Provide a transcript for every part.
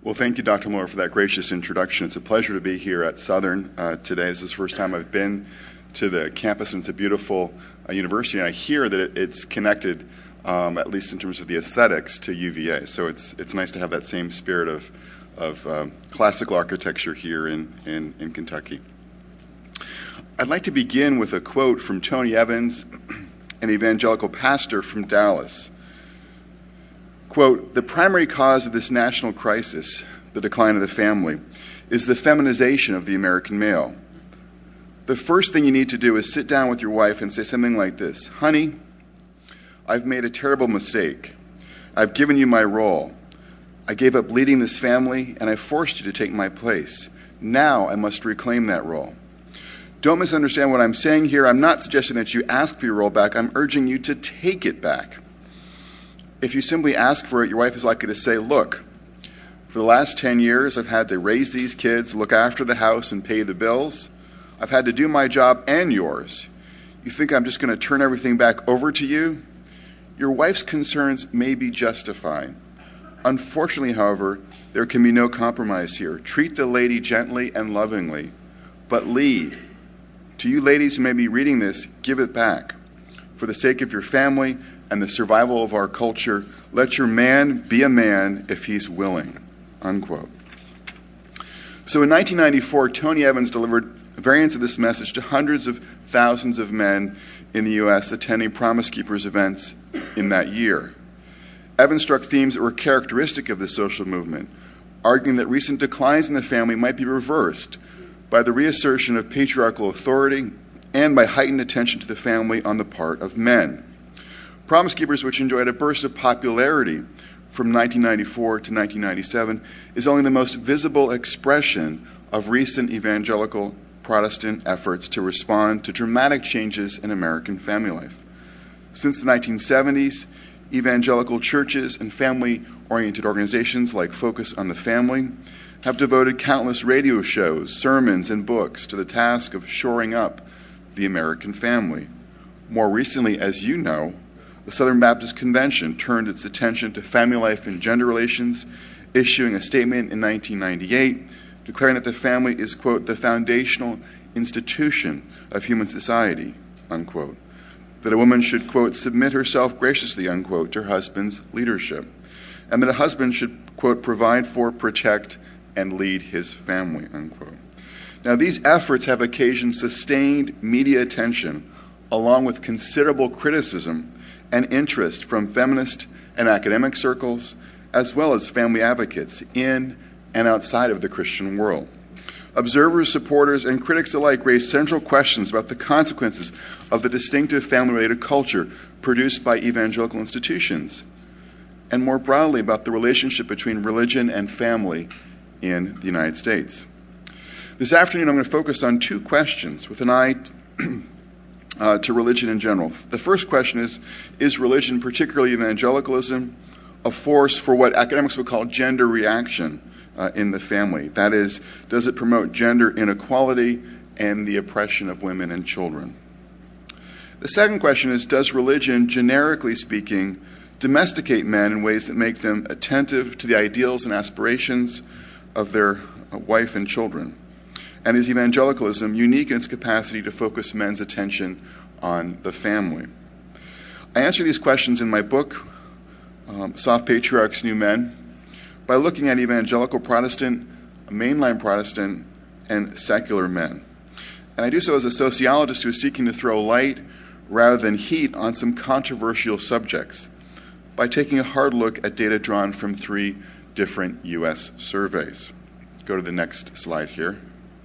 Well, thank you, Dr. Miller, for that gracious introduction. It's a pleasure to be here at Southern today. This is the first time I've been to the campus, and it's a beautiful university. And I hear that it's connected, at least in terms of the aesthetics, to UVA. So it's nice to have that same spirit of classical architecture here in Kentucky. I'd like to begin with a quote from Tony Evans, an evangelical pastor from Dallas. Quote, "The primary cause of this national crisis, the decline of the family, is the feminization of the American male. The first thing you need to do is sit down with your wife and say something like this: 'Honey, I've made a terrible mistake. I've given you my role. I gave up leading this family, and I forced you to take my place. Now I must reclaim that role.' Don't misunderstand what I'm saying here. I'm not suggesting that you ask for your role back. I'm urging you to take it back. If you simply ask for it, your wife is likely to say, 'Look, for the last 10 years, I've had to raise these kids, look after the house, and pay the bills. I've had to do my job and yours. You think I'm just going to turn everything back over to you?' Your wife's concerns may be justified. Unfortunately, however, there can be no compromise here. Treat the lady gently and lovingly, but lead. To you ladies who may be reading this, give it back. For the sake of your family and the survival of our culture, let your man be a man if he's willing." Unquote. So in 1994, Tony Evans delivered variants of this message to hundreds of thousands of men in the U.S. attending Promise Keepers events in that year. Evans struck themes that were characteristic of the social movement, arguing that recent declines in the family might be reversed by the reassertion of patriarchal authority and by heightened attention to the family on the part of men. Promise Keepers, which enjoyed a burst of popularity from 1994 to 1997, is only the most visible expression of recent evangelical Protestant efforts to respond to dramatic changes in American family life. Since the 1970s, evangelical churches and family-oriented organizations like Focus on the Family have devoted countless radio shows, sermons, and books to the task of shoring up the American family. More recently, as you know, the Southern Baptist Convention turned its attention to family life and gender relations, issuing a statement in 1998 declaring that the family is, quote, "the foundational institution of human society," unquote. That a woman should, quote, "submit herself graciously," unquote, to her husband's leadership, and that a husband should, quote, "provide for, protect, and lead his family," unquote. Now, these efforts have occasioned sustained media attention, along with considerable criticism and interest from feminist and academic circles, as well as family advocates in and outside of the Christian world. Observers, supporters, and critics alike raise central questions about the consequences of the distinctive family-related culture produced by evangelical institutions, and more broadly about the relationship between religion and family in the United States. This afternoon, I'm going to focus on two questions with an eye to religion in general. The first question is religion, particularly evangelicalism, a force for what academics would call gender reaction in the family? That is, does it promote gender inequality and the oppression of women and children? The second question is, does religion, generically speaking, domesticate men in ways that make them attentive to the ideals and aspirations of their wife and children? And is evangelicalism unique in its capacity to focus men's attention on the family? I answer these questions in my book, Soft Patriarchs, New Men, by looking at evangelical Protestant, mainline Protestant, and secular men. And I do so as a sociologist who is seeking to throw light rather than heat on some controversial subjects by taking a hard look at data drawn from 3 different U.S. surveys. Go to the next slide here.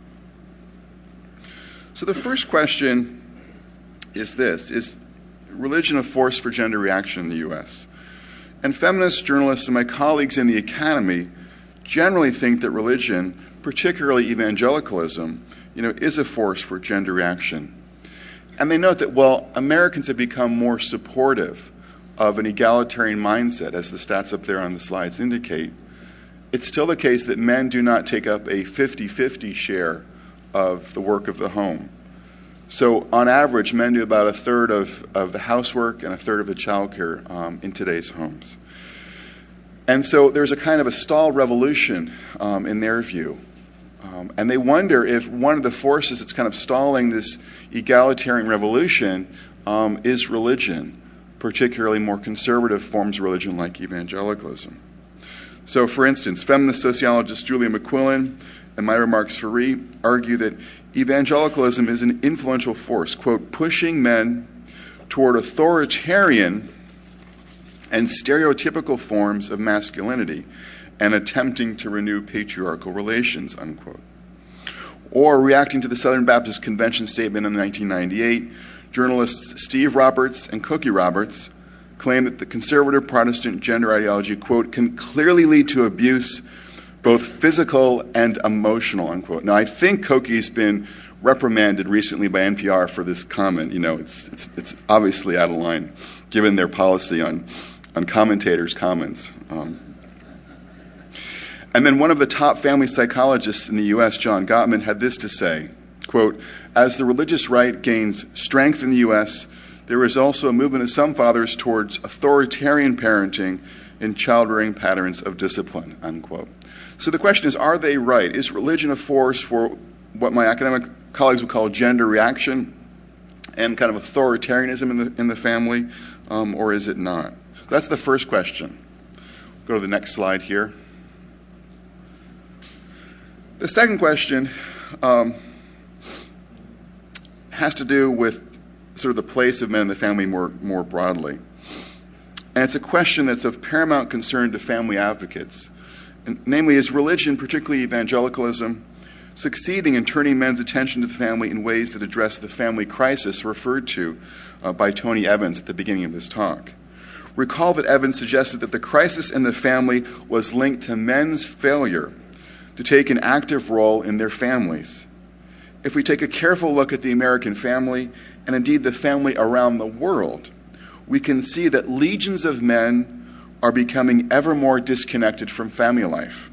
So the first question is this: is religion a force for gender reaction in the U.S.? And feminists, journalists, and my colleagues in the academy generally think that religion, particularly evangelicalism, is a force for gender reaction. And they note that while Americans have become more supportive of an egalitarian mindset, as the stats up there on the slides indicate, it's still the case that men do not take up a 50-50 share of the work of the home. So on average, men do about a third of the housework and a third of the childcare in today's homes. And so there's a kind of a stalled revolution in their view. And they wonder if one of the forces that's kind of stalling this egalitarian revolution is religion, particularly more conservative forms of religion like evangelicalism. So, for instance, feminist sociologist Julia McQuillan and Myra Marks-Faree argue that evangelicalism is an influential force, quote, pushing men toward authoritarian and stereotypical forms of masculinity and attempting to renew patriarchal relations, unquote. Or, reacting to the Southern Baptist Convention statement in 1998, journalists Steve Roberts and Cookie Roberts claim that the conservative Protestant gender ideology, quote, can clearly lead to abuse, both physical and emotional, unquote. Now, I think Cookie's been reprimanded recently by NPR for this comment. You know, it's obviously out of line, given their policy on commentators' comments. And then one of the top family psychologists in the U.S., John Gottman, had this to say, quote, as the religious right gains strength in the U.S., there is also a movement of some fathers towards authoritarian parenting and child-rearing patterns of discipline, unquote. So the question is, are they right? Is religion a force for what my academic colleagues would call gender reaction and kind of authoritarianism in the family, or is it not? That's the first question. Go to the next slide here. The second question has to do with sort of the place of men in the family more broadly. And it's a question that's of paramount concern to family advocates. And namely, is religion, particularly evangelicalism, succeeding in turning men's attention to the family in ways that address the family crisis referred to by Tony Evans at the beginning of this talk? Recall that Evans suggested that the crisis in the family was linked to men's failure to take an active role in their families. If we take a careful look at the American family, and indeed the family around the world, we can see that legions of men are becoming ever more disconnected from family life.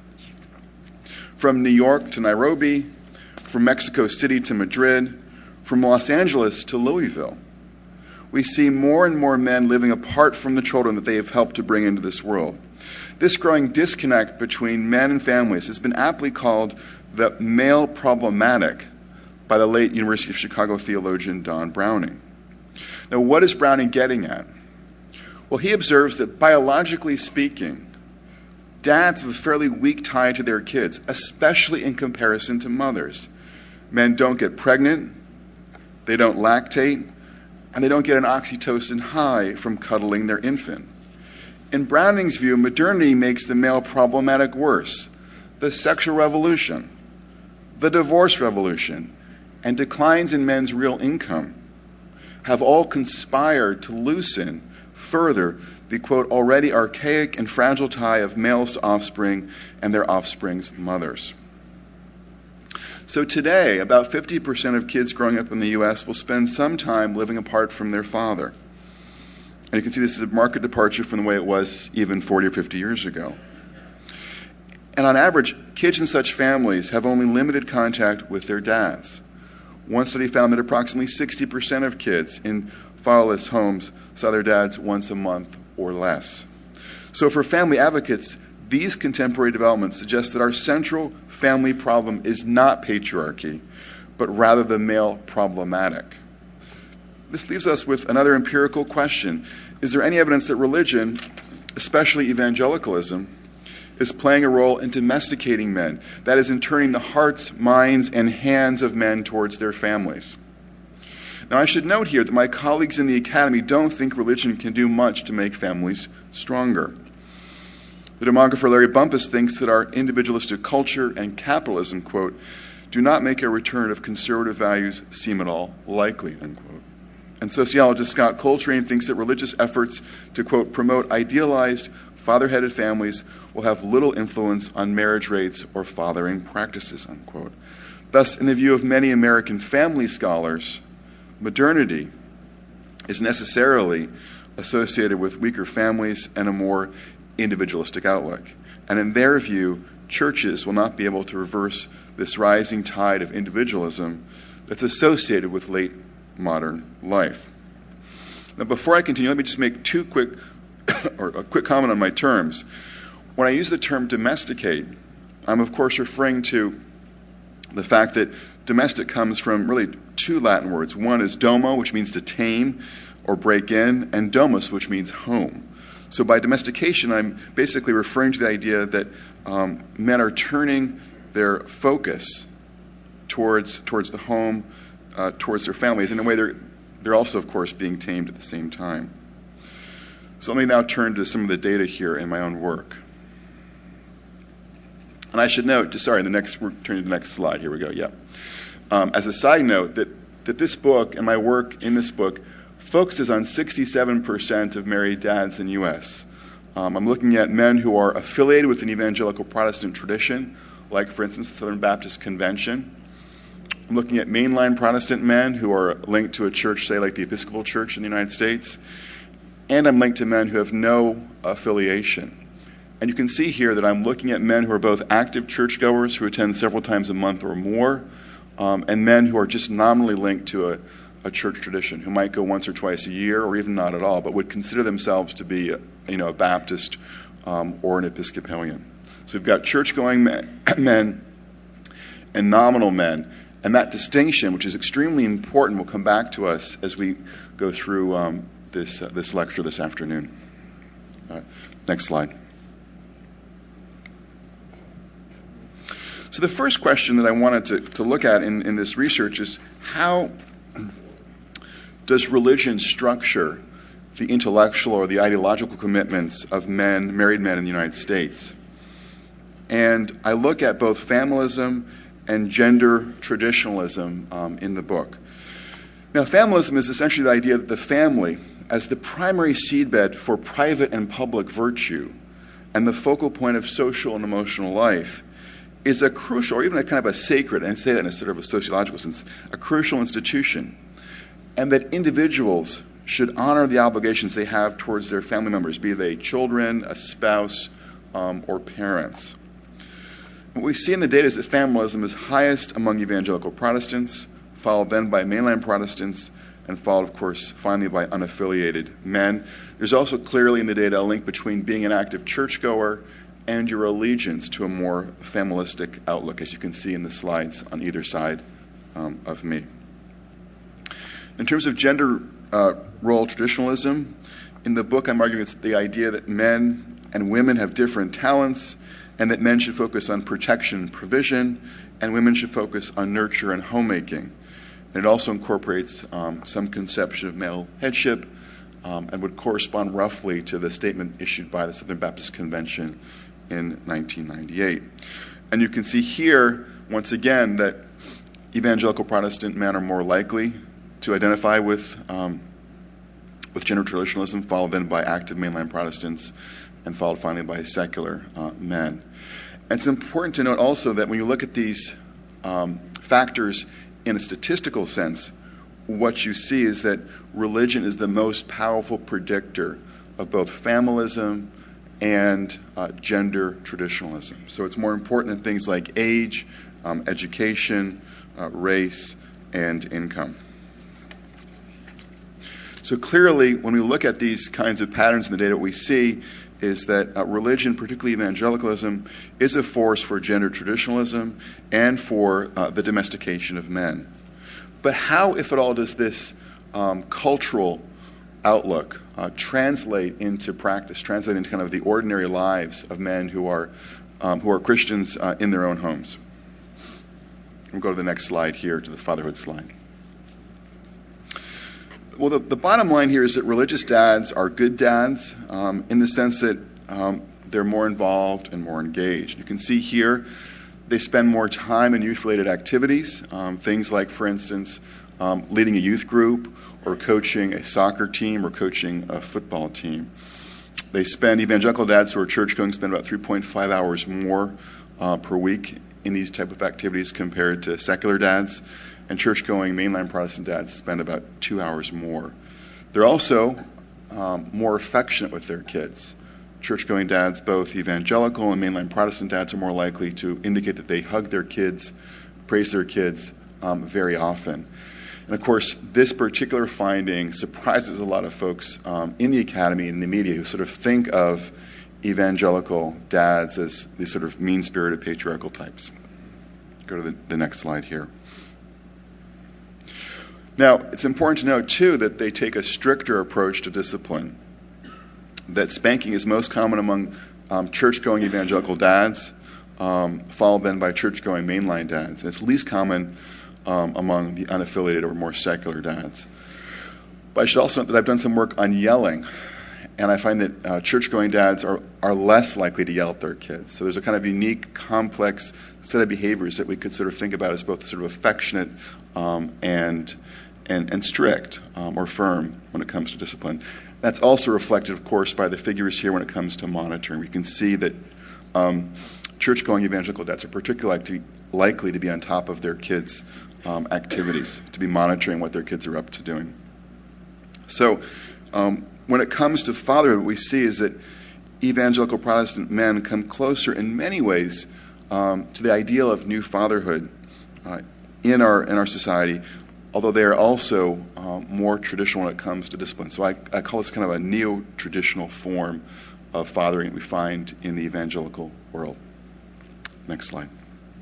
From New York to Nairobi, from Mexico City to Madrid, from Los Angeles to Louisville, we see more and more men living apart from the children that they have helped to bring into this world. This growing disconnect between men and families has been aptly called the male problematic by the late University of Chicago theologian Don Browning. Now, what is Browning getting at? Well, he observes that biologically speaking, dads have a fairly weak tie to their kids, especially in comparison to mothers. Men don't get pregnant, they don't lactate, and they don't get an oxytocin high from cuddling their infant. In Browning's view, modernity makes the male problematic worse. The sexual revolution, the divorce revolution, and declines in men's real income have all conspired to loosen further the, quote, already archaic and fragile tie of males to offspring and their offspring's mothers. So today, about 50% of kids growing up in the U.S. will spend some time living apart from their father. And you can see this is a marked departure from the way it was even 40 or 50 years ago. And on average, kids in such families have only limited contact with their dads. One study found that approximately 60% of kids in fatherless homes saw their dads once a month or less. So for family advocates, these contemporary developments suggest that our central family problem is not patriarchy, but rather the male problematic. This leaves us with another empirical question. Is there any evidence that religion, especially evangelicalism, is playing a role in domesticating men, that is, in turning the hearts, minds, and hands of men towards their families? Now, I should note here that my colleagues in the academy don't think religion can do much to make families stronger. The demographer Larry Bumpus thinks that our individualistic culture and capitalism, quote, do not make a return of conservative values seem at all likely, unquote. And sociologist Scott Coltrane thinks that religious efforts to, quote, promote idealized, father-headed families will have little influence on marriage rates or fathering practices, unquote. Thus, in the view of many American family scholars, modernity is necessarily associated with weaker families and a more individualistic outlook. And in their view, churches will not be able to reverse this rising tide of individualism that's associated with late modern life. Now, before I continue, let me just make two quick or a quick comment on my terms. When I use the term domesticate, I'm of course referring to the fact that domestic comes from really two Latin words. One is domo, which means to tame or break in, and domus, which means home. So by domestication, I'm basically referring to the idea that men are turning their focus towards the home, towards their families. In a way, they're also, of course, being tamed at the same time. So let me now turn to some of the data here in my own work. And I should note, we're turning to the next slide. Here we go, yeah. As a side note, that this book and my work in this book focuses on 67% of married dads in the U.S. I'm looking at men who are affiliated with an evangelical Protestant tradition, like, for instance, the Southern Baptist Convention. I'm looking at mainline Protestant men who are linked to a church, say, like the Episcopal Church in the United States. And I'm linked to men who have no affiliation. And you can see here that I'm looking at men who are both active churchgoers who attend several times a month or more, and men who are just nominally linked to a church tradition, who might go once or twice a year or even not at all, but would consider themselves to be a Baptist or an Episcopalian. So we've got church-going men and nominal men. And that distinction, which is extremely important, will come back to us as we go through this lecture this afternoon. Next slide. So the first question that I wanted to look at in this research is, how does religion structure the intellectual or the ideological commitments of married men in the United States? And I look at both familism and gender traditionalism in the book. Now, familism is essentially the idea that the family, as the primary seedbed for private and public virtue and the focal point of social and emotional life, is a crucial, or even a kind of a sacred, and I say that in a sort of a sociological sense, a crucial institution, and that individuals should honor the obligations they have towards their family members, be they children, a spouse, or parents. What we see in the data is that familism is highest among evangelical Protestants, followed then by mainline Protestants, and followed, of course, finally by unaffiliated men. There's also clearly in the data a link between being an active churchgoer and your allegiance to a more familistic outlook, as you can see in the slides on either side of me. In terms of gender role traditionalism, in the book I'm arguing it's the idea that men and women have different talents, and that men should focus on protection and provision, and women should focus on nurture and homemaking. And it also incorporates some conception of male headship, and would correspond roughly to the statement issued by the Southern Baptist Convention in 1998. And you can see here, once again, that evangelical Protestant men are more likely to identify with gender traditionalism, followed then by active mainline Protestants, and followed finally by secular men. And it's important to note also that when you look at these factors in a statistical sense, what you see is that religion is the most powerful predictor of both familism and gender traditionalism. So it's more important than things like age, education, race, and income. So clearly, when we look at these kinds of patterns in the data, what we see is that religion, particularly evangelicalism, is a force for gender traditionalism and for the domestication of men. But how, if at all, does this cultural outlook translate into practice, translate into kind of the ordinary lives of men who are Christians in their own homes? We'll go to the next slide here, to the fatherhood slide. Well, the bottom line here is that religious dads are good dads in the sense that they're more involved and more engaged. You can see here they spend more time in youth-related activities, things like, for instance, leading a youth group or coaching a soccer team or coaching a football team. Evangelical dads who are church-going spend about 3.5 hours more per week in these type of activities compared to secular dads. And church-going mainline Protestant dads spend about 2 hours more. They're also more affectionate with their kids. Church-going dads, both evangelical and mainline Protestant dads, are more likely to indicate that they hug their kids, praise their kids very often. And of course, this particular finding surprises a lot of folks in the academy and in the media who sort of think of evangelical dads as these sort of mean-spirited patriarchal types. Go to the next slide here. Now, it's important to note, too, that they take a stricter approach to discipline, that spanking is most common among church-going evangelical dads, followed then by church-going mainline dads. And it's least common among the unaffiliated or more secular dads. But I should also note that I've done some work on yelling, and I find that church-going dads are less likely to yell at their kids. So there's a kind of unique, complex set of behaviors that we could sort of think about as both sort of affectionate and strict or firm when it comes to discipline. That's also reflected, of course, by the figures here when it comes to monitoring. We can see that church-going evangelical dads are particularly likely to be on top of their kids' activities, to be monitoring what their kids are up to doing. So when it comes to fatherhood, what we see is that evangelical Protestant men come closer in many ways to the ideal of new fatherhood in our society, although they are also more traditional when it comes to discipline. So I call this kind of a neo-traditional form of fathering that we find in the evangelical world. Next slide.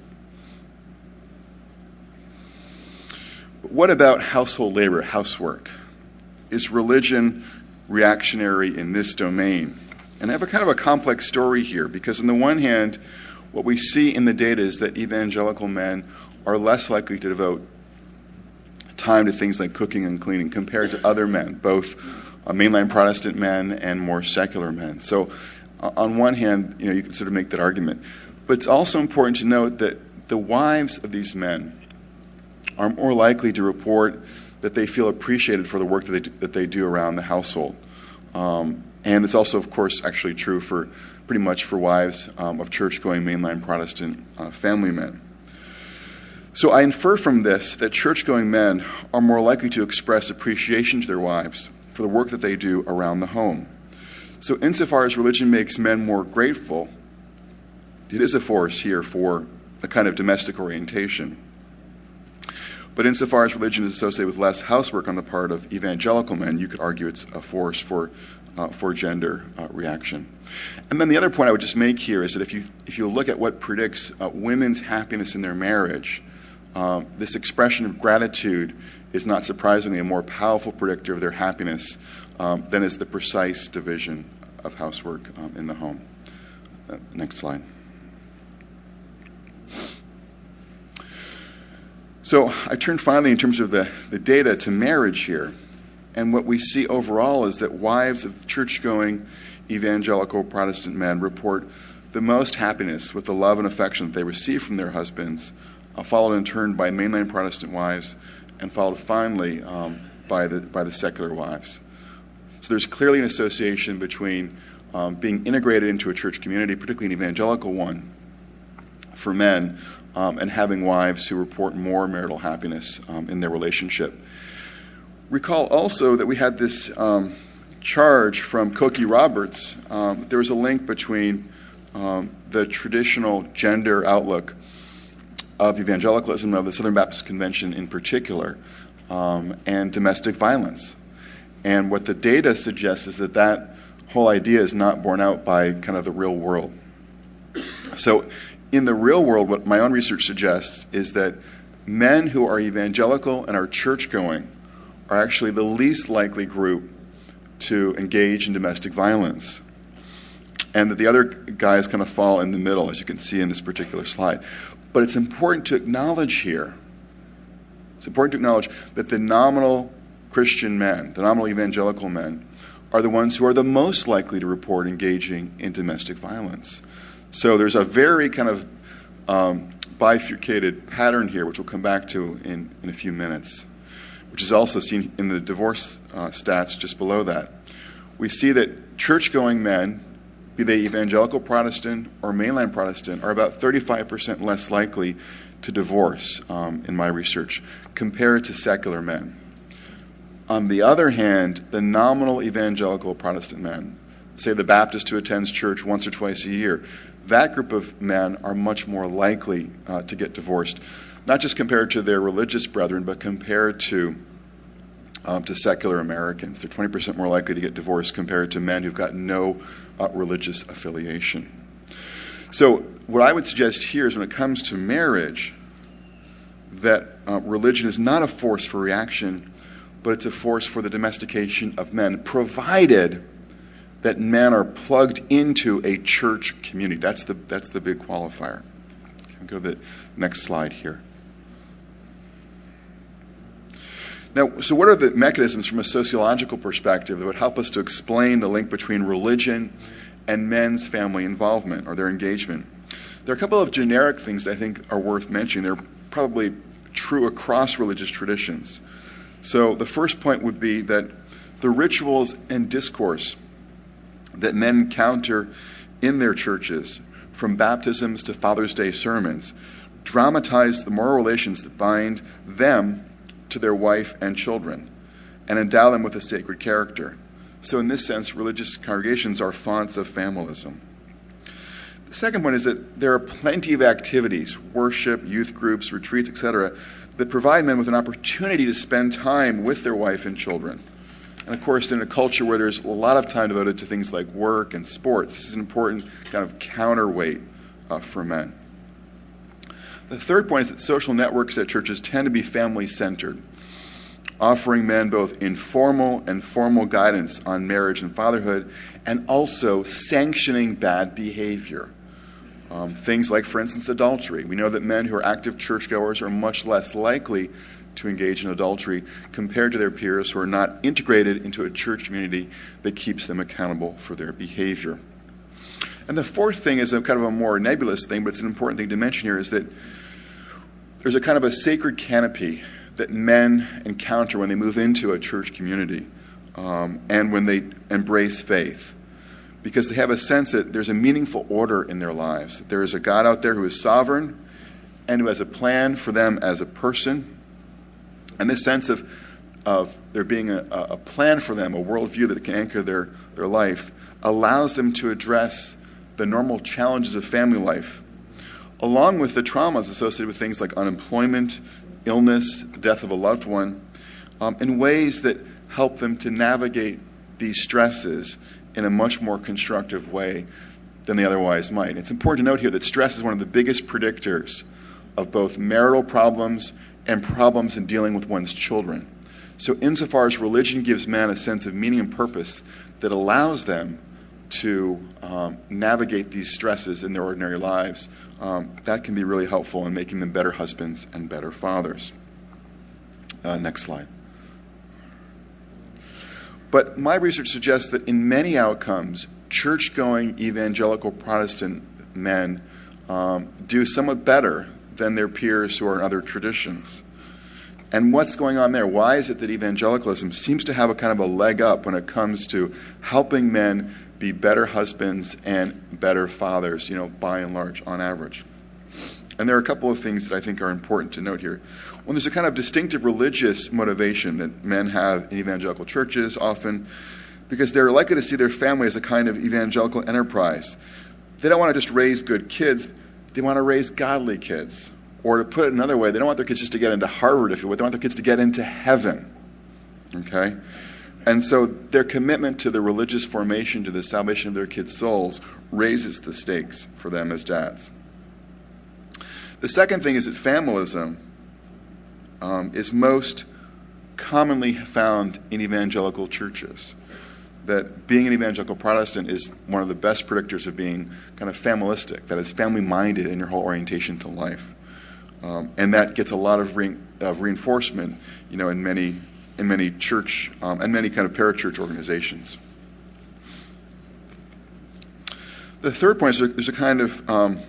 But what about household labor, housework? Is religion reactionary in this domain? And I have a kind of a complex story here, because on the one hand, what we see in the data is that evangelical men are less likely to devote time to things like cooking and cleaning compared to other men, both mainline Protestant men and more secular men. So on one hand, you can sort of make that argument. But it's also important to note that the wives of these men are more likely to report that they feel appreciated for the work that they do around the household. And it's also, of course, actually true for pretty much for wives of church-going mainline Protestant family men. So I infer from this that church-going men are more likely to express appreciation to their wives for the work that they do around the home. So insofar as religion makes men more grateful, it is a force here for a kind of domestic orientation. But insofar as religion is associated with less housework on the part of evangelical men, you could argue it's a force for gender reaction. And then the other point I would just make here is that if you look at what predicts women's happiness in their marriage, this expression of gratitude is not surprisingly a more powerful predictor of their happiness than is the precise division of housework in the home. Next slide. So I turn finally in terms of the data to marriage here. And what we see overall is that wives of church-going evangelical Protestant men report the most happiness with the love and affection that they receive from their husbands, followed in turn by mainline Protestant wives, and followed finally by the secular wives. So there's clearly an association between being integrated into a church community, particularly an evangelical one, for men, and having wives who report more marital happiness in their relationship. Recall also that we had this charge from Cokie Roberts. There was a link between the traditional gender outlook of evangelicalism, of the Southern Baptist Convention in particular, and domestic violence. And what the data suggests is that whole idea is not borne out by kind of the real world. So in the real world, what my own research suggests is that men who are evangelical and are church-going are actually the least likely group to engage in domestic violence. And that the other guys kind of fall in the middle, as you can see in this particular slide. But it's important to acknowledge here, that the nominal Christian men, the nominal evangelical men, are the ones who are the most likely to report engaging in domestic violence. So there's a very kind of bifurcated pattern here, which we'll come back to in a few minutes, which is also seen in the divorce stats just below that. We see that church-going men, be they evangelical Protestant or mainline Protestant, are about 35% less likely to divorce in my research compared to secular men. On the other hand, the nominal evangelical Protestant men, say the Baptist who attends church once or twice a year, that group of men are much more likely to get divorced, not just compared to their religious brethren, but compared to secular Americans. They're 20% more likely to get divorced compared to men who've got no religious affiliation. So what I would suggest here is when it comes to marriage, that religion is not a force for reaction, but it's a force for the domestication of men, provided that men are plugged into a church community. That's the big qualifier. Okay, we'll go to the next slide here. Now, so what are the mechanisms from a sociological perspective that would help us to explain the link between religion and men's family involvement or their engagement? There are a couple of generic things that I think are worth mentioning. They're probably true across religious traditions. So the first point would be that the rituals and discourse that men encounter in their churches, from baptisms to Father's Day sermons, dramatize the moral relations that bind them to their wife and children and endow them with a sacred character. So in this sense, religious congregations are fonts of familism. The second point is that there are plenty of activities, worship, youth groups, retreats, etc., that provide men with an opportunity to spend time with their wife and children. And of course, in a culture where there's a lot of time devoted to things like work and sports, this is an important kind of counterweight for men. The third point is that social networks at churches tend to be family-centered, offering men both informal and formal guidance on marriage and fatherhood, and also sanctioning bad behavior. Things like, for instance, adultery. We know that men who are active churchgoers are much less likely to engage in adultery compared to their peers who are not integrated into a church community that keeps them accountable for their behavior. And the fourth thing is a kind of a more nebulous thing, but it's an important thing to mention here, is that there's a kind of a sacred canopy that men encounter when they move into a church community and when they embrace faith, because they have a sense that there's a meaningful order in their lives. That there is a God out there who is sovereign and who has a plan for them as a person. And this sense of there being a plan for them, a worldview that can anchor their life, allows them to address the normal challenges of family life, along with the traumas associated with things like unemployment, illness, death of a loved one, in ways that help them to navigate these stresses in a much more constructive way than they otherwise might. It's important to note here that stress is one of the biggest predictors of both marital problems and problems in dealing with one's children. So insofar as religion gives men a sense of meaning and purpose that allows them to navigate these stresses in their ordinary lives, that can be really helpful in making them better husbands and better fathers. Next slide. But my research suggests that in many outcomes, church-going evangelical Protestant men do somewhat better than their peers who are in other traditions. And what's going on there? Why is it that evangelicalism seems to have a kind of a leg up when it comes to helping men be better husbands and better fathers, by and large, on average? And there are a couple of things that I think are important to note here. One, there's a kind of distinctive religious motivation that men have in evangelical churches often, because they're likely to see their family as a kind of evangelical enterprise. They don't want to just raise good kids, they want to raise godly kids. Or to put it another way, they don't want their kids just to get into Harvard, if you will. They want their kids to get into heaven. Okay? And so their commitment to the religious formation, to the salvation of their kids' souls, raises the stakes for them as dads. The second thing is that familism is most commonly found in evangelical churches. That being an evangelical Protestant is one of the best predictors of being kind of familistic, that is family-minded in your whole orientation to life. And that gets a lot of reinforcement, in many church and many kind of parachurch organizations. The third point is there's a kind of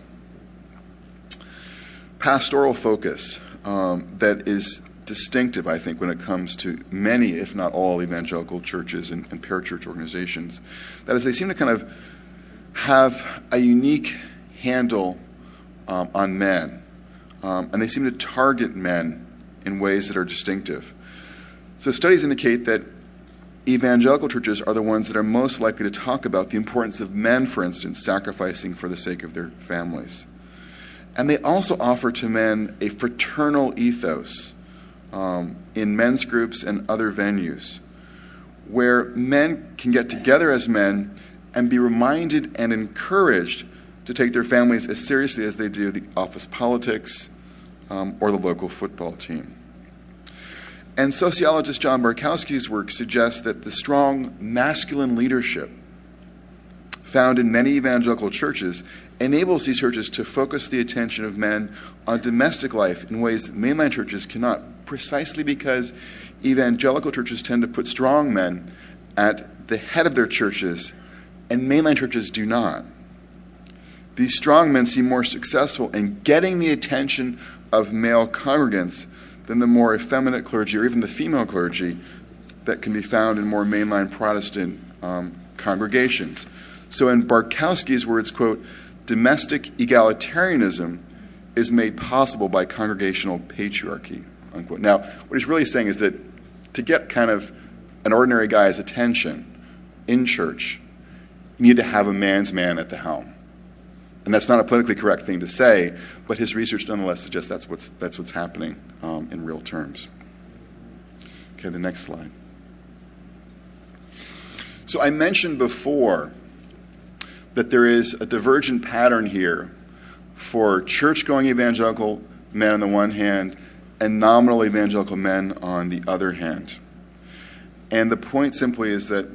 pastoral focus that is distinctive, I think, when it comes to many, if not all, evangelical churches and parachurch organizations. That is, they seem to kind of have a unique handle on men, and they seem to target men in ways that are distinctive. So studies indicate that evangelical churches are the ones that are most likely to talk about the importance of men, for instance, sacrificing for the sake of their families. And they also offer to men a fraternal ethos in men's groups and other venues, where men can get together as men and be reminded and encouraged to take their families as seriously as they do the office politics or the local football team. And sociologist John Barkowski's work suggests that the strong masculine leadership found in many evangelical churches enables these churches to focus the attention of men on domestic life in ways that mainline churches cannot, precisely because evangelical churches tend to put strong men at the head of their churches, and mainline churches do not. These strong men seem more successful in getting the attention of male congregants than the more effeminate clergy or even the female clergy that can be found in more mainline Protestant congregations. So in Barkowski's words, quote, domestic egalitarianism is made possible by congregational patriarchy, unquote. Now, what he's really saying is that to get kind of an ordinary guy's attention in church, you need to have a man's man at the helm. And that's not a politically correct thing to say, but his research nonetheless suggests that's what's happening in real terms. Okay, the next slide. So I mentioned before that there is a divergent pattern here for church-going evangelical men on the one hand and nominal evangelical men on the other hand. And the point simply is that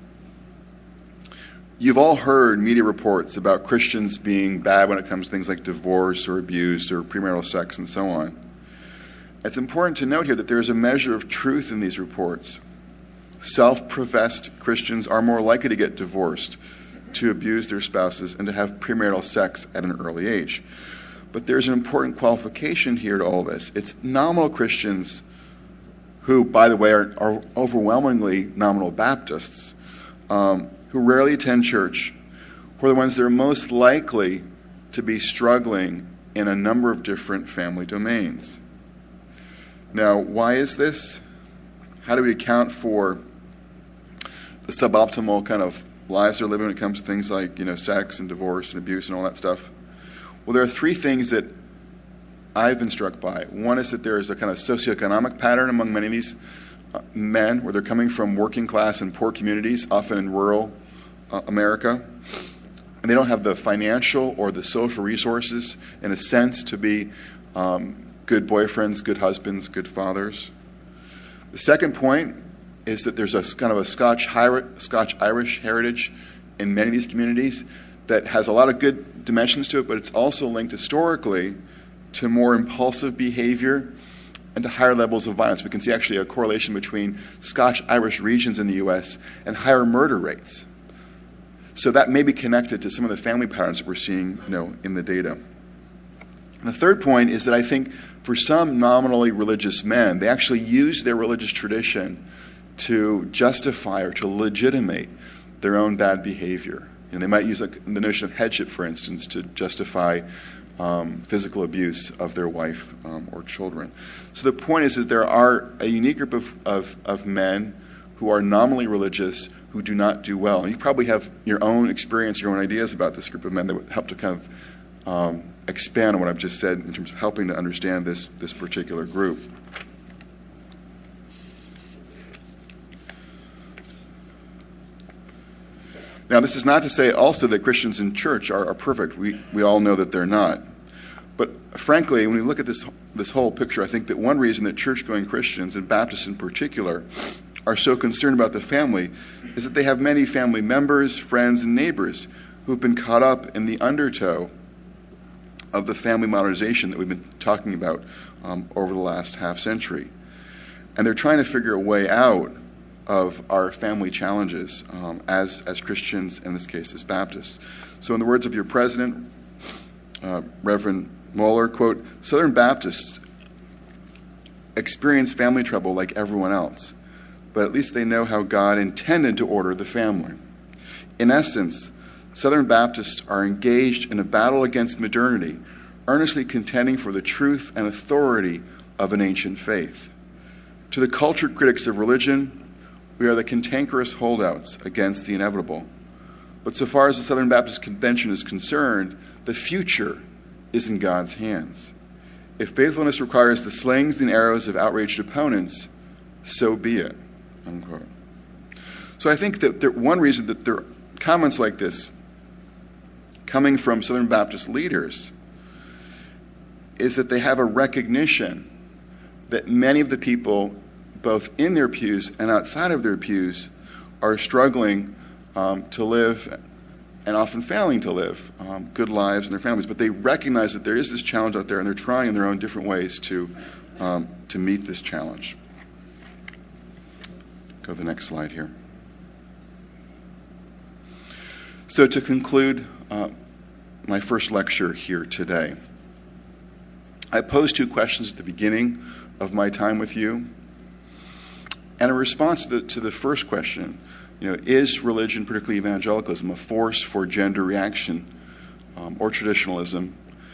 you've all heard media reports about Christians being bad when it comes to things like divorce or abuse or premarital sex and so on. It's important to note here that there is a measure of truth in these reports. Self-professed Christians are more likely to get divorced, to abuse their spouses, and to have premarital sex at an early age. But there's an important qualification here to all this. It's nominal Christians who, by the way, are overwhelmingly nominal Baptists, who rarely attend church, who are the ones that are most likely to be struggling in a number of different family domains. Now, why is this? How do we account for the suboptimal kind of lives they're living when it comes to things like, sex and divorce and abuse and all that stuff? Well, there are three things that I've been struck by. One is that there is a kind of socioeconomic pattern among many of these men where they're coming from working class and poor communities, often in rural America, and they don't have the financial or the social resources, in a sense, to be good boyfriends, good husbands, good fathers. The second point is that there's a kind of a Scotch-Irish heritage in many of these communities that has a lot of good dimensions to it, but it's also linked historically to more impulsive behavior and to higher levels of violence. We can see actually a correlation between Scotch-Irish regions in the U.S. and higher murder rates. So that may be connected to some of the family patterns that we're seeing, in the data. And the third point is that I think for some nominally religious men, they actually use their religious tradition to justify or to legitimate their own bad behavior. And they might use the notion of headship, for instance, to justify physical abuse of their wife or children. So the point is that there are a unique group of men who are nominally religious who do not do well. And you probably have your own experience, your own ideas about this group of men that would help to kind of expand on what I've just said in terms of helping to understand this particular group. Now, this is not to say also that Christians in church are perfect. We all know that they're not. But frankly, when we look at this whole picture, I think that one reason that church-going Christians, and Baptists in particular, are so concerned about the family is that they have many family members, friends, and neighbors who've been caught up in the undertow of the family modernization that we've been talking about over the last half century. And they're trying to figure a way out of our family challenges as Christians, in this case, as Baptists. So in the words of your president, Reverend Moeller, quote, Southern Baptists experience family trouble like everyone else, but at least they know how God intended to order the family. In essence, Southern Baptists are engaged in a battle against modernity, earnestly contending for the truth and authority of an ancient faith. To the cultured critics of religion, We are the cantankerous holdouts against the inevitable. But so far as the Southern Baptist Convention is concerned, the future is in God's hands. If faithfulness requires the slings and arrows of outraged opponents, so be it." Unquote. So I think that one reason that there are comments like this coming from Southern Baptist leaders is that they have a recognition that many of the people, both in their pews and outside of their pews, are struggling to live, and often failing to live, good lives in their families. But they recognize that there is this challenge out there, and they're trying in their own different ways to meet this challenge. Go to the next slide here. So to conclude my first lecture here today, I posed 2 questions at the beginning of my time with you. And in response to the first question, is religion, particularly evangelicalism, a force for gender reaction or traditionalism?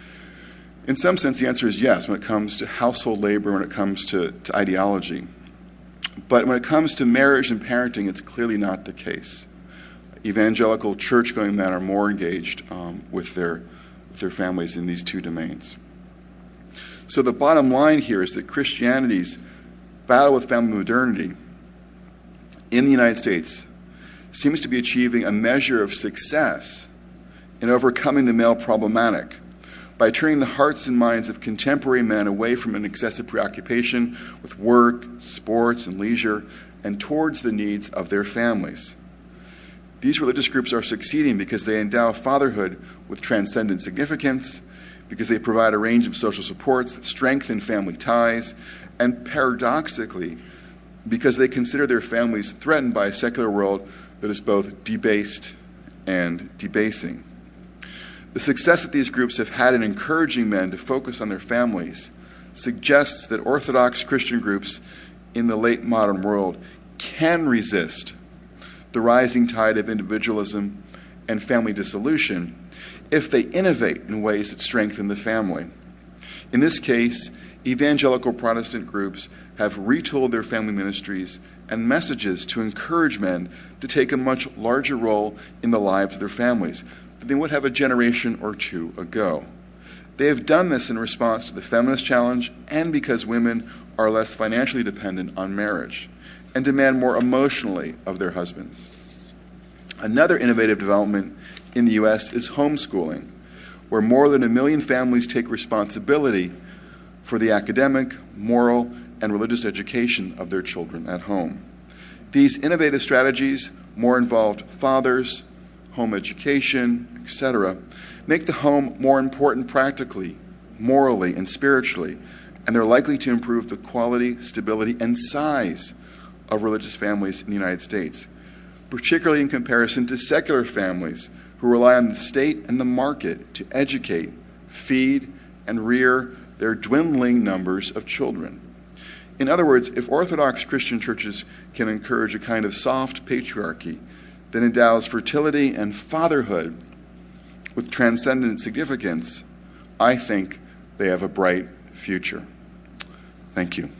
In some sense, the answer is yes when it comes to household labor, when it comes to ideology. But when it comes to marriage and parenting, it's clearly not the case. Evangelical church-going men are more engaged with their families in these 2 domains. So the bottom line here is that Christianity's battle with family modernity in the United States seems to be achieving a measure of success in overcoming the male problematic by turning the hearts and minds of contemporary men away from an excessive preoccupation with work, sports, and leisure, and towards the needs of their families. These religious groups are succeeding because they endow fatherhood with transcendent significance, because they provide a range of social supports that strengthen family ties, and paradoxically, because they consider their families threatened by a secular world that is both debased and debasing. The success that these groups have had in encouraging men to focus on their families suggests that Orthodox Christian groups in the late modern world can resist the rising tide of individualism and family dissolution if they innovate in ways that strengthen the family. In this case, evangelical Protestant groups have retooled their family ministries and messages to encourage men to take a much larger role in the lives of their families than they would have a generation or 2 ago. They have done this in response to the feminist challenge and because women are less financially dependent on marriage and demand more emotionally of their husbands. Another innovative development in the U.S. is homeschooling, where more than 1 million families take responsibility for the academic, moral, and religious education of their children at home. These innovative strategies, more involved fathers, home education, etc., make the home more important practically, morally, and spiritually, and they're likely to improve the quality, stability, and size of religious families in the United States, particularly in comparison to secular families who rely on the state and the market to educate, feed, and rear their dwindling numbers of children. In other words, if Orthodox Christian churches can encourage a kind of soft patriarchy that endows fertility and fatherhood with transcendent significance, I think they have a bright future. Thank you.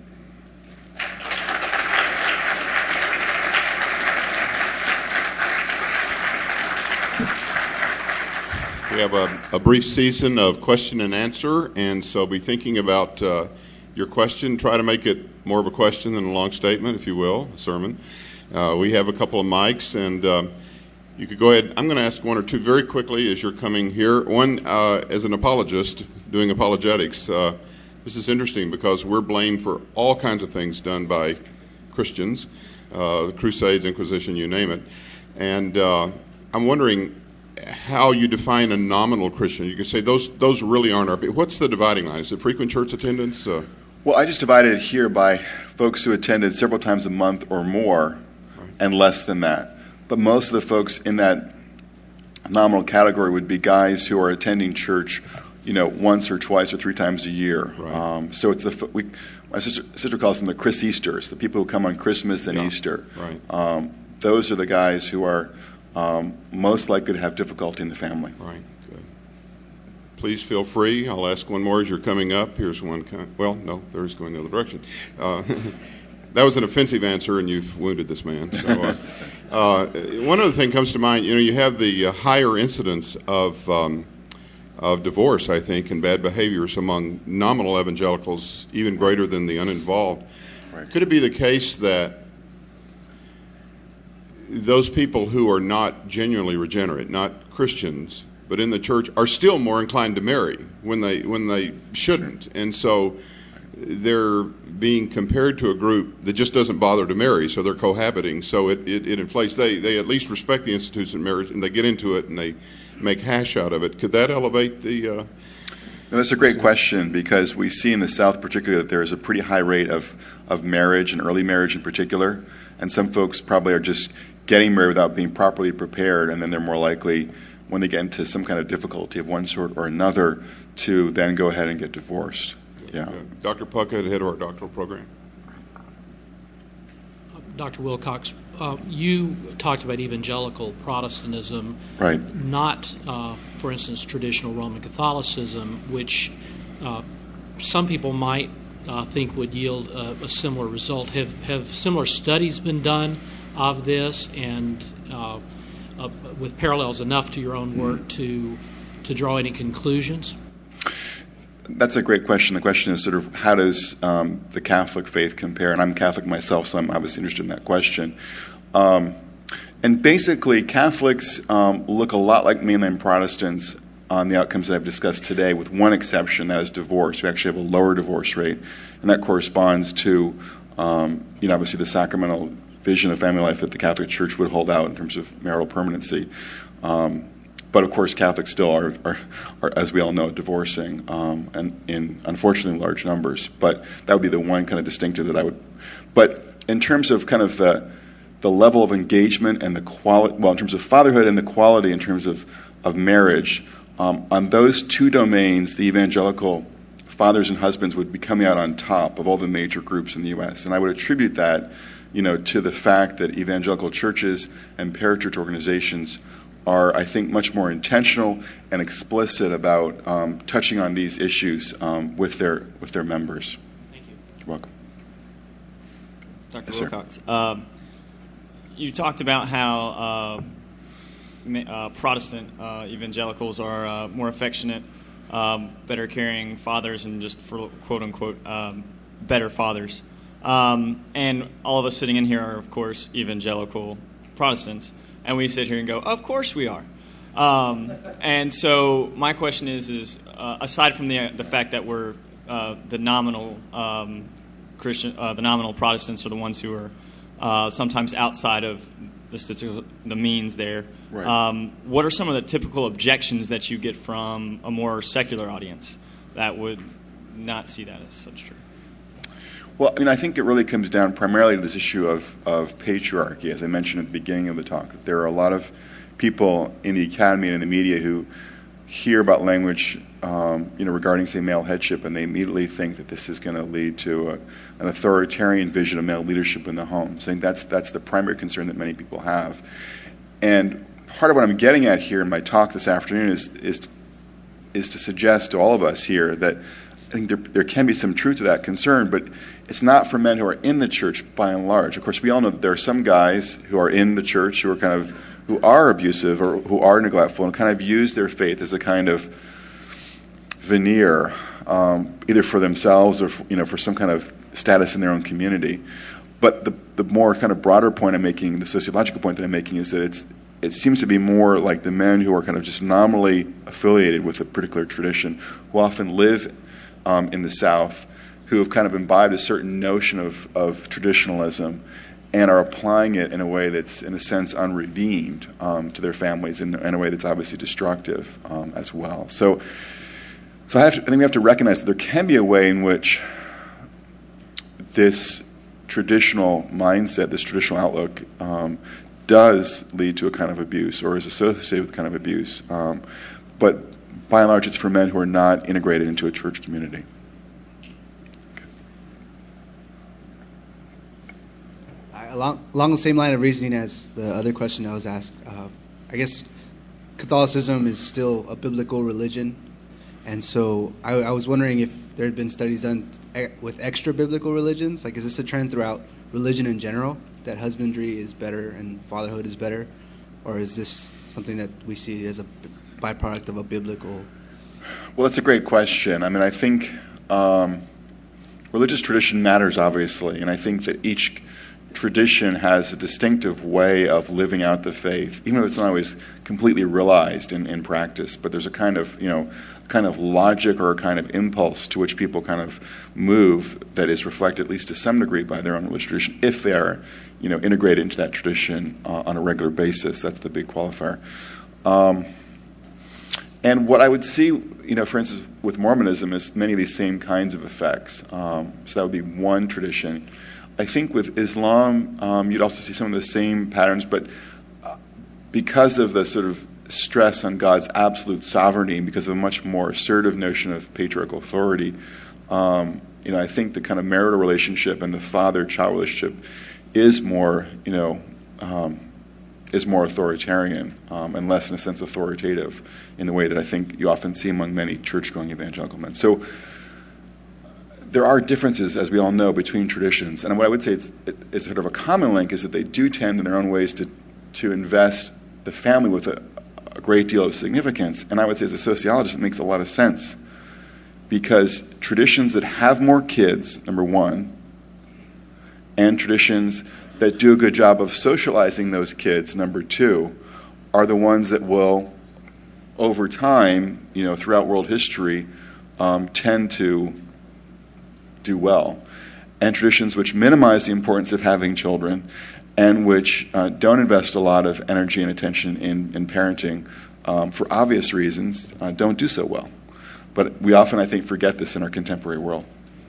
We have a brief season of question and answer, and so be thinking about your question. Try to make it more of a question than a long statement, if you will, a sermon. We have a couple of mics, and you could go ahead. I'm going to ask 1 or 2 very quickly as you're coming here. One, as an apologist doing apologetics, this is interesting because we're blamed for all kinds of things done by Christians, the Crusades, Inquisition, you name it. And I'm wondering how you define a nominal Christian. You can say those really aren't our people. What's the dividing line? Is it frequent church attendance? Well, I just divided it here by folks who attended several times a month or more, right, and less than that. But most of the folks in that nominal category would be guys who are attending church, once or twice or 3 times a year. Right. So it's my sister calls them the Chris Easters, the people who come on Christmas and Easter. Right. Those are the guys who are most likely to have difficulty in the family. Right, good. Please feel free. I'll ask one more as you're coming up. Here's one. Well, no, there's going the other direction. that was an offensive answer, and you've wounded this man. So, one other thing comes to mind. You have the higher incidence of divorce, I think, and bad behaviors among nominal evangelicals, even greater than the uninvolved. Right. Could it be the case that those people who are not genuinely regenerate, not Christians, but in the church, are still more inclined to marry when they shouldn't? Sure. And so they're being compared to a group that just doesn't bother to marry, so they're cohabiting. So it inflates. They at least respect the institution of marriage, and they get into it, and they make hash out of it. Could that elevate the... That's a great question, because we see in the South particularly that there is a pretty high rate of marriage, and early marriage in particular. And some folks probably are just getting married without being properly prepared, and then they're more likely, when they get into some kind of difficulty of one sort or another, to then go ahead and get divorced. Yeah. Dr. Puckett, head of our doctoral program. Dr. Wilcox, you talked about evangelical Protestantism, right? Not, for instance, traditional Roman Catholicism, which some people might think would yield a similar result. Have similar studies been done of this, and with parallels enough to your own work to draw any conclusions? That's a great question. The question is sort of how does the Catholic faith compare? And I'm Catholic myself, so I'm obviously interested in that question. And basically, Catholics look a lot like mainline Protestants on the outcomes that I've discussed today, with one exception, that is divorce. We actually have a lower divorce rate, and that corresponds to, obviously the sacramental vision of family life that the Catholic Church would hold out in terms of marital permanency. But of course, Catholics still are, as we all know, divorcing, and in unfortunately large numbers. But that would be the one kind of distinctive that I would. But in terms of kind of the level of engagement and the quality, well, in terms of fatherhood and the quality in terms of marriage, on those two domains, the evangelical fathers and husbands would be coming out on top of all the major groups in the U.S. And I would attribute that, to the fact that evangelical churches and parachurch organizations are, I think, much more intentional and explicit about touching on these issues with their members. Thank you. You're welcome. Dr. Yes, Wilcox, you talked about how Protestant evangelicals are more affectionate, better caring fathers, and just for quote-unquote better fathers. And all of us sitting in here are, of course, evangelical Protestants. And we sit here and go, of course we are. And so my question is aside from the fact that we're the nominal Christian, the nominal Protestants are the ones who are sometimes outside of the means there. Right. What are some of the typical objections that you get from a more secular audience that would not see that as such true? Well, I think it really comes down primarily to this issue of patriarchy, as I mentioned at the beginning of the talk. There are a lot of people in the academy and in the media who hear about language, regarding, say, male headship, and they immediately think that this is going to lead to an authoritarian vision of male leadership in the home. So I think that's the primary concern that many people have. And part of what I'm getting at here in my talk this afternoon is to suggest to all of us here that I think there can be some truth to that concern, but it's not for men who are in the church by and large. Of course, we all know that there are some guys who are in the church who are abusive or who are neglectful and kind of use their faith as a kind of veneer, either for themselves or for some kind of status in their own community. But the more kind of broader point I'm making, the sociological point that I'm making, is that it seems to be more like the men who are kind of just nominally affiliated with a particular tradition, who often live in the South, who have kind of imbibed a certain notion of traditionalism and are applying it in a way that's, in a sense, unredeemed to their families in a way that's obviously destructive as well. So I think we have to recognize that there can be a way in which this traditional mindset, this traditional outlook, does lead to a kind of abuse or is associated with a kind of abuse. But by and large, it's for men who are not integrated into a church community. Along the same line of reasoning as the other question I was asked, I guess Catholicism is still a biblical religion, and so I was wondering if there had been studies done with extra biblical religions. Like, is this a trend throughout religion in general, that husbandry is better and fatherhood is better? Or is this something that we see as a byproduct of a biblical? Well, that's a great question. I mean, I think religious tradition matters, obviously, and I think that each tradition has a distinctive way of living out the faith, even if it's not always completely realized in practice. But there's a kind of logic or a kind of impulse to which people kind of move that is reflected, at least to some degree, by their own religious tradition, if they are, integrated into that tradition on a regular basis. That's the big qualifier. And what I would see, for instance, with Mormonism is many of these same kinds of effects. So that would be one tradition. I think with Islam, you'd also see some of the same patterns, but because of the sort of stress on God's absolute sovereignty and because of a much more assertive notion of patriarchal authority, I think the kind of marital relationship and the father-child relationship is more, is more authoritarian and less, in a sense, authoritative in the way that I think you often see among many church-going evangelical men. So there are differences, as we all know, between traditions. And what I would say is sort of a common link is that they do tend in their own ways to invest the family with a great deal of significance. And I would say as a sociologist, it makes a lot of sense. Because traditions that have more kids, number one, and traditions that do a good job of socializing those kids, number two, are the ones that will, over time, throughout world history, tend to do well. And traditions which minimize the importance of having children and which don't invest a lot of energy and attention in parenting for obvious reasons don't do so well. But we often, I think, forget this in our contemporary world.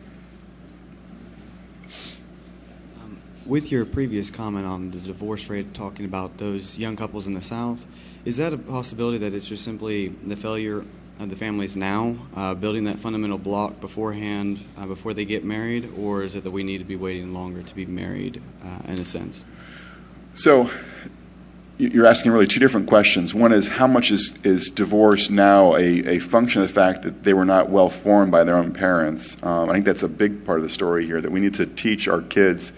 With your previous comment on the divorce rate, talking about those young couples in the South, is that a possibility that it's just simply the failure of the families now, building that fundamental block beforehand, before they get married, or is it that we need to be waiting longer to be married, in a sense? So you're asking really two different questions. One is, how much is divorce now a function of the fact that they were not well formed by their own parents? I think that's a big part of the story here, that we need to teach our kids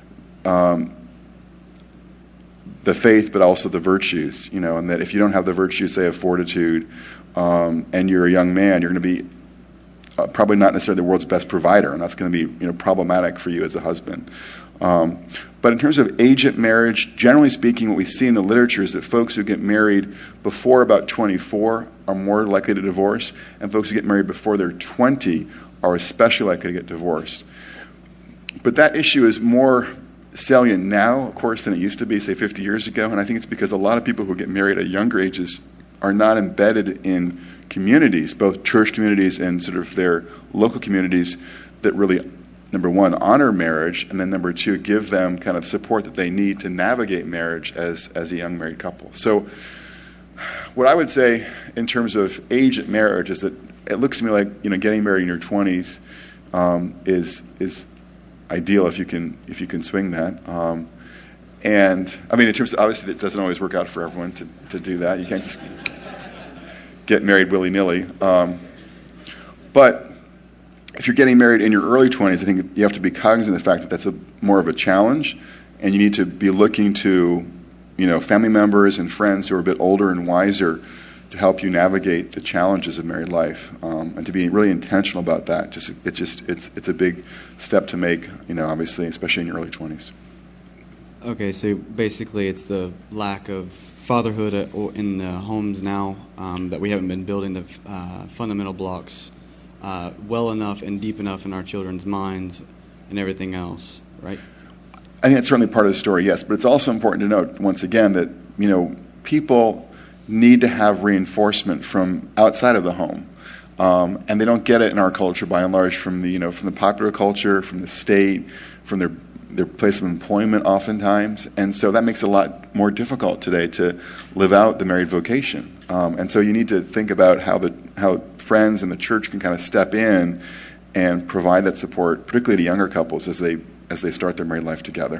the faith, but also the virtues, and that if you don't have the virtues, say, of fortitude, and you're a young man, you're going to be probably not necessarily the world's best provider, and that's going to be problematic for you as a husband. But in terms of age at marriage, generally speaking, what we see in the literature is that folks who get married before about 24 are more likely to divorce, and folks who get married before they're 20 are especially likely to get divorced. But that issue is more salient now, of course, than it used to be, say, 50 years ago, and I think it's because a lot of people who get married at younger ages are not embedded in communities, both church communities and sort of their local communities, that really, number one, honor marriage, and then number two, give them kind of support that they need to navigate marriage as a young married couple. So what I would say in terms of age at marriage is that it looks to me like getting married in your 20s is ideal if you can swing that. And I mean, in terms of, obviously, it doesn't always work out for everyone to do that. You can't just get married willy-nilly. But if you're getting married in your early 20s, I think you have to be cognizant of the fact that that's more of a challenge, and you need to be looking to, family members and friends who are a bit older and wiser to help you navigate the challenges of married life, and to be really intentional about that. It's a big step to make, obviously, especially in your early 20s. Okay, so basically it's the lack of fatherhood in the homes now, that we haven't been building the fundamental blocks well enough and deep enough in our children's minds and everything else, right? I think that's certainly part of the story, yes. But it's also important to note, once again, that people need to have reinforcement from outside of the home, and they don't get it in our culture by and large from the popular culture, from the state, from their place of employment oftentimes, and so that makes it a lot more difficult today to live out the married vocation. And so you need to think about how friends and the church can kind of step in and provide that support, particularly to younger couples as they start their married life together.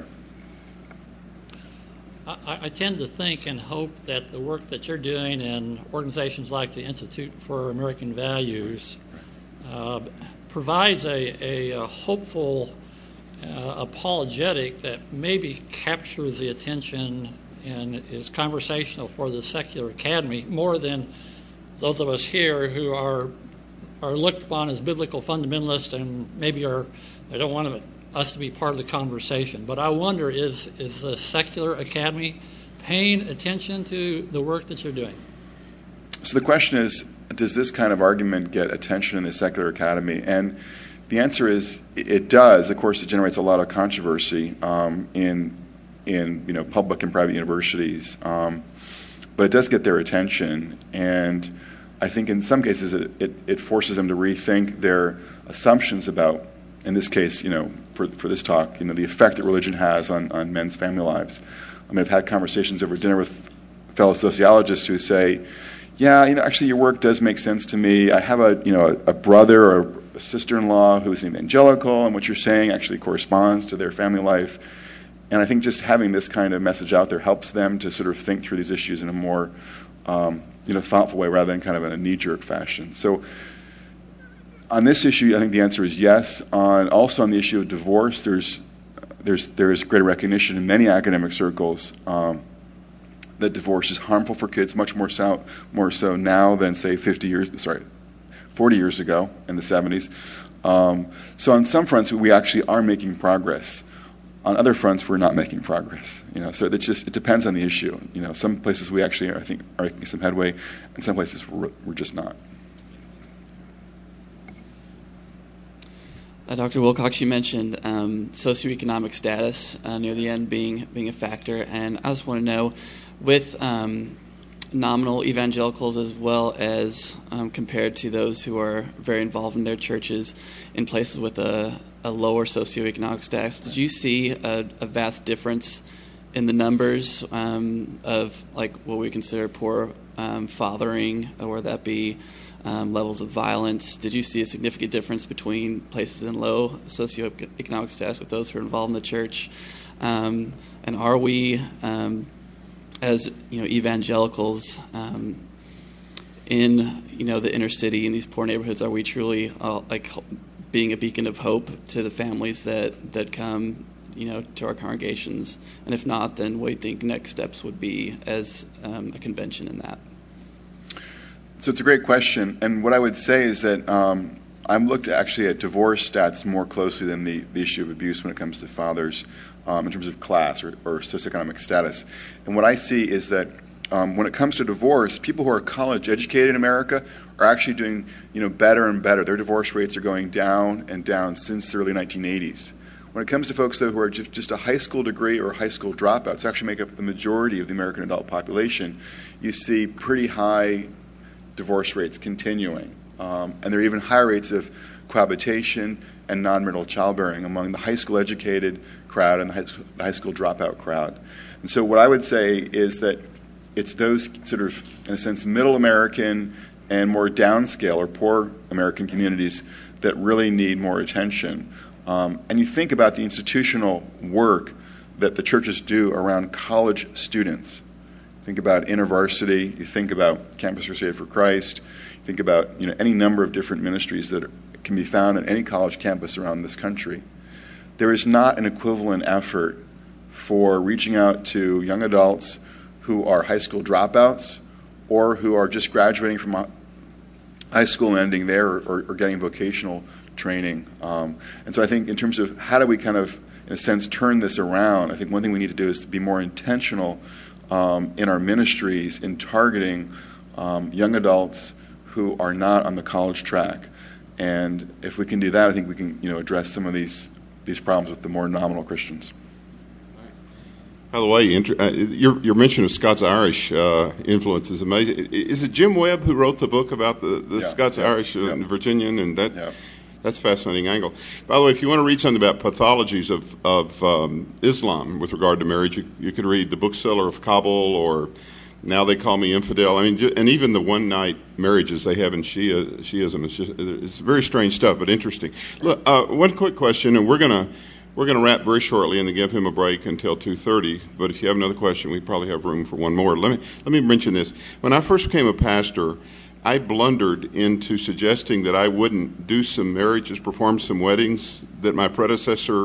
I tend to think and hope that the work that you're doing in organizations like the Institute for American Values provides a hopeful apologetic that maybe captures the attention and is conversational for the secular academy more than those of us here who are looked upon as biblical fundamentalists and maybe they don't want us to be part of the conversation. But I wonder, is the secular academy paying attention to the work that you're doing? So the question is, does this kind of argument get attention in the secular academy? And the answer is it does. Of course, it generates a lot of controversy in public and private universities, but it does get their attention. And I think in some cases it forces them to rethink their assumptions about, in this case, for this talk, the effect that religion has on men's family lives. I mean, I've had conversations over dinner with fellow sociologists who say, yeah, actually your work does make sense to me. I have a brother or a sister-in-law who's an evangelical, and what you're saying actually corresponds to their family life. And I think just having this kind of message out there helps them to sort of think through these issues in a more thoughtful way rather than kind of in a knee-jerk fashion. So on this issue, I think the answer is yes. Also on the issue of divorce, there is greater recognition in many academic circles that divorce is harmful for kids, much more so now than, say, 40 years ago in the 70s. So on some fronts, we actually are making progress. On other fronts, we're not making progress. So it depends on the issue. Some places we actually, I think, are making some headway, and some places we're just not. Dr. Wilcox, you mentioned socioeconomic status near the end being a factor, and I just want to know, with nominal evangelicals as well as compared to those who are very involved in their churches in places with a lower socioeconomic status, did you see a vast difference in the numbers of like what we consider poor fathering, or that be levels of violence? Did you see a significant difference between places in low socioeconomic status with those who are involved in the church? And are we, as evangelicals in the inner city, in these poor neighborhoods, are we truly being a beacon of hope to the families that come to our congregations? And if not, then what do you think next steps would be as a convention in that? So it's a great question, and what I would say is that I've looked actually at divorce stats more closely than the issue of abuse when it comes to fathers in terms of class or socioeconomic status. And what I see is that when it comes to divorce, people who are college educated in America are actually doing better and better. Their divorce rates are going down and down since the early 1980s. When it comes to folks, though, who are just a high school degree or high school dropouts, who actually make up the majority of the American adult population, you see pretty high divorce rates continuing. And there are even higher rates of cohabitation and non-marital childbearing among the high school educated crowd and the high school dropout crowd. And so what I would say is that it's those sort of, in a sense, middle American and more downscale or poor American communities that really need more attention. And you think about the institutional work that the churches do around college students. Think about InterVarsity, you think about Campus Crusade for Christ, you think about any number of different ministries that can be found at any college campus around this country. There is not an equivalent effort for reaching out to young adults who are high school dropouts or who are just graduating from high school and ending there or getting vocational training. And so I think in terms of how do we kind of, in a sense, turn this around, I think one thing we need to do is to be more intentional in our ministries in targeting young adults who are not on the college track. And if we can do that, I think we can address some of these problems with the more nominal Christians. By the way, your mention of Scots-Irish influence is amazing. Is it Jim Webb who wrote the book about the Scots-Irish Virginian? And that's a fascinating angle. By the way, if you want to read something about pathologies of Islam with regard to marriage, you could read The Bookseller of Kabul or Now They Call Me Infidel. I mean, and even the one-night marriages they have in Shiism. It's very strange stuff, but interesting. Look, one quick question, and we're gonna wrap very shortly and then give him a break until 2:30. But if you have another question, we probably have room for one more. Let me mention this. When I first became a pastor, I blundered into suggesting that I wouldn't do some marriages, perform some weddings that my predecessor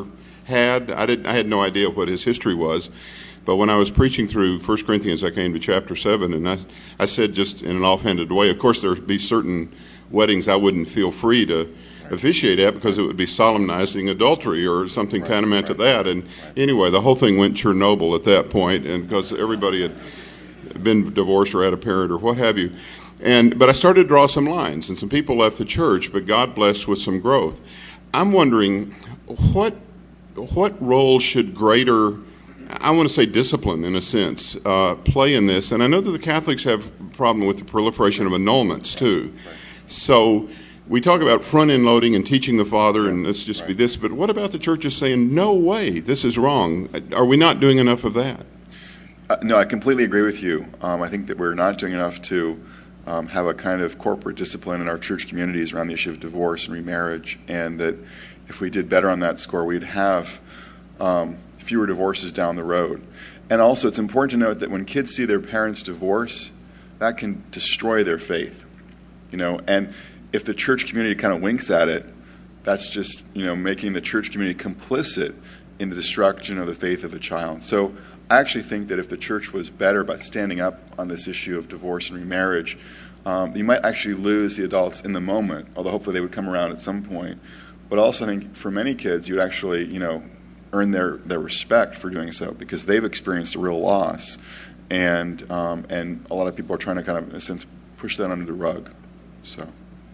had. I had no idea what his history was. But when I was preaching through 1 Corinthians, I came to chapter 7, and I said just in an offhanded way, of course there would be certain weddings I wouldn't feel free to officiate at because it would be solemnizing adultery or something tantamount to that. And anyway, the whole thing went Chernobyl at that point, and because everybody had been divorced or had a parent or what have you. But I started to draw some lines, and some people left the church, but God blessed with some growth. I'm wondering what role should greater, I want to say discipline in a sense, play in this? And I know that the Catholics have a problem with the proliferation of annulments too. So we talk about front-end loading and teaching the Father, and let's just be this, but what about the churches saying, no way, this is wrong? Are we not doing enough of that? No, I completely agree with you. I think that we're not doing enough to have a kind of corporate discipline in our church communities around the issue of divorce and remarriage, and that if we did better on that score, we'd have fewer divorces down the road. And also, it's important to note that when kids see their parents divorce, that can destroy their faith. And if the church community kind of winks at it, that's just, making the church community complicit in the destruction of the faith of a child. So I actually think that if the church was better about standing up on this issue of divorce and remarriage, you might actually lose the adults in the moment, although hopefully they would come around at some point. But also I think for many kids, you would actually, earn their respect for doing so because they've experienced a real loss. And a lot of people are trying to kind of, in a sense, push that under the rug. So,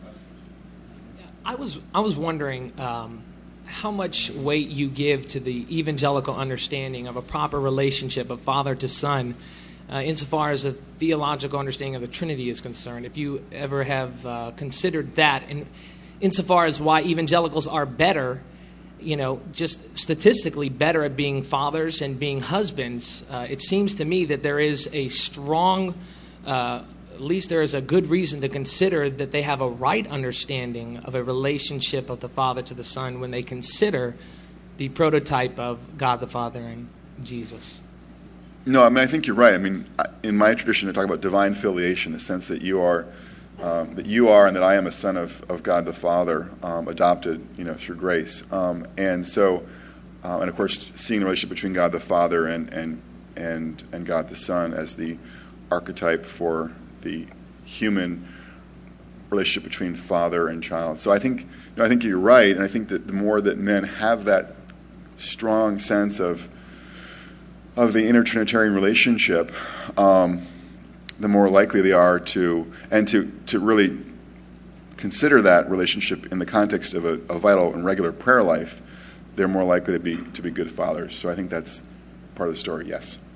I was wondering how much weight you give to the evangelical understanding of a proper relationship of father to son, insofar as a theological understanding of the Trinity is concerned. If you ever have considered that, and insofar as why evangelicals are better, just statistically better at being fathers and being husbands, it seems to me that there is a strong, at least there is a good reason to consider that they have a right understanding of a relationship of the Father to the Son when they consider the prototype of God the Father and Jesus. No, I think you're right. In my tradition, I talk about divine filiation, the sense that you are and that I am a son of God the Father, adopted, through grace. And of course, seeing the relationship between God the Father and God the Son as the archetype for the human relationship between father and child. So I think you're right, and I think that the more that men have that strong sense of the inter-Trinitarian relationship, the more likely they are to really consider that relationship in the context of a vital and regular prayer life. They're more likely to be good fathers. So I think that's part of the story. Yes.